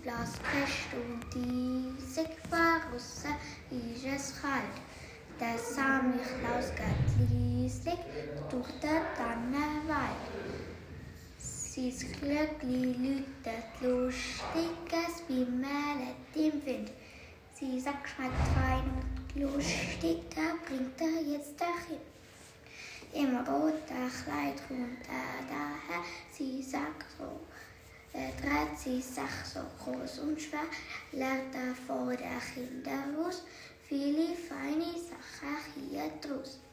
Luftblas fest und diesig, draussen ist es kalt. Der Samichlaus geht leislich durch den Tannenwald. Sein Glöckli läutet lustig, es bimmelt im Wind. Sein Sack schmeckt fein und lustig, bringt jetzt dahin. Im roten Kleid kommt daher, sein Sack so, dreht sein Sack so groß und schwer, lernt vor den Kindern aus viele feine Sachen hier draus.